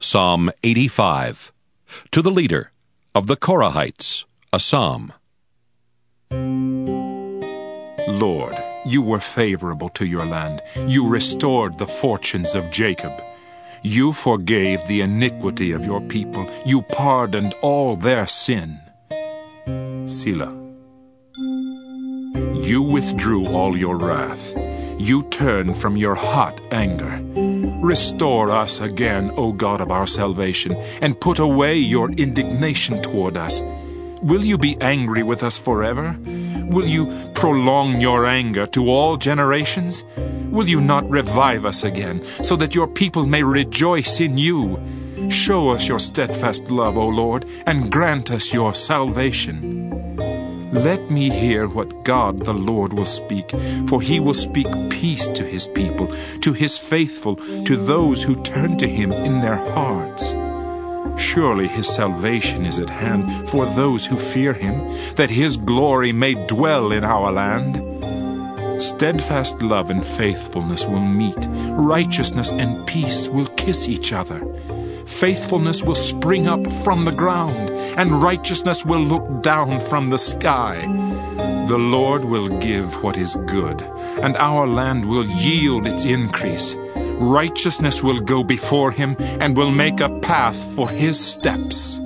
Psalm 85. To the leader of the Korahites, a psalm. Lord, you were favorable to your land. You restored the fortunes of Jacob. You forgave the iniquity of your people. You pardoned all their sin. Selah. You withdrew all your wrath. You turned from your hot anger. Restore us again, O God of our salvation, and put away your indignation toward us. Will you be angry with us forever? Will you prolong your anger to all generations? Will you not revive us again, so that your people may rejoice in you? Show us your steadfast love, O Lord, and grant us your salvation. Let me hear what God the Lord will speak, for he will speak peace to his people, to his faithful, to those who turn to him in their hearts. Surely his salvation is at hand for those who fear him, that his glory may dwell in our land. Steadfast love and faithfulness will meet, righteousness and peace will kiss each other. Faithfulness will spring up from the ground, and righteousness will look down from the sky. The Lord will give what is good, and our land will yield its increase. Righteousness will go before him, and will make a path for his steps.